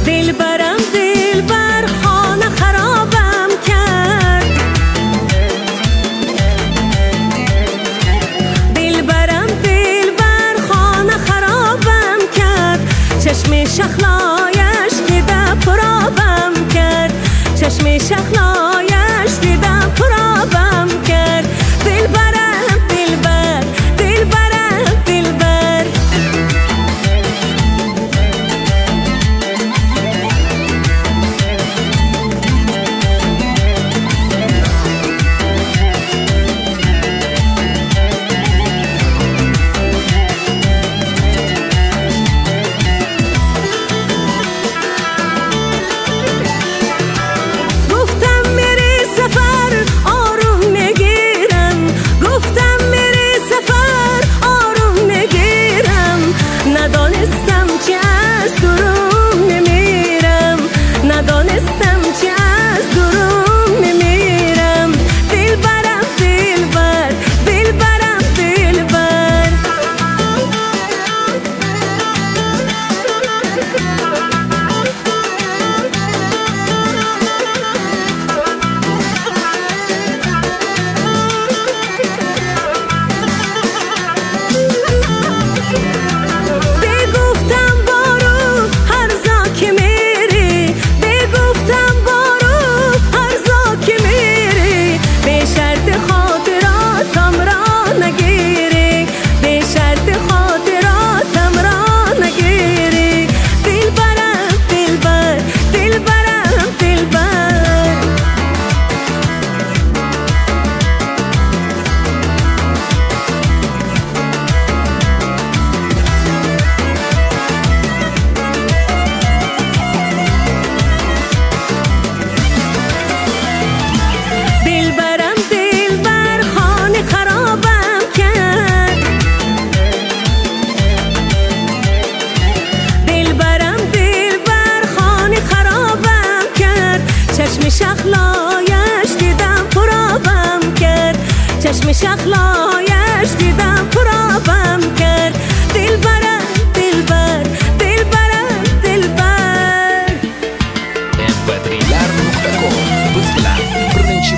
دلبرم دلبر خانه خرابم کرد، دلبرم دلبر خانه خرابم کرد، چشم شخلایش دیدم پرابم کرد، چشم شخلایش دیدم پرابم کرد. دلبرم دلبر دلبرم دلبر شخلایش دیدم پرابم کرد، چشم شخلایش دیدم پرابم کرد. دلبرم دلبر دلبرم دلبر. mp3.com biz bilan birinchi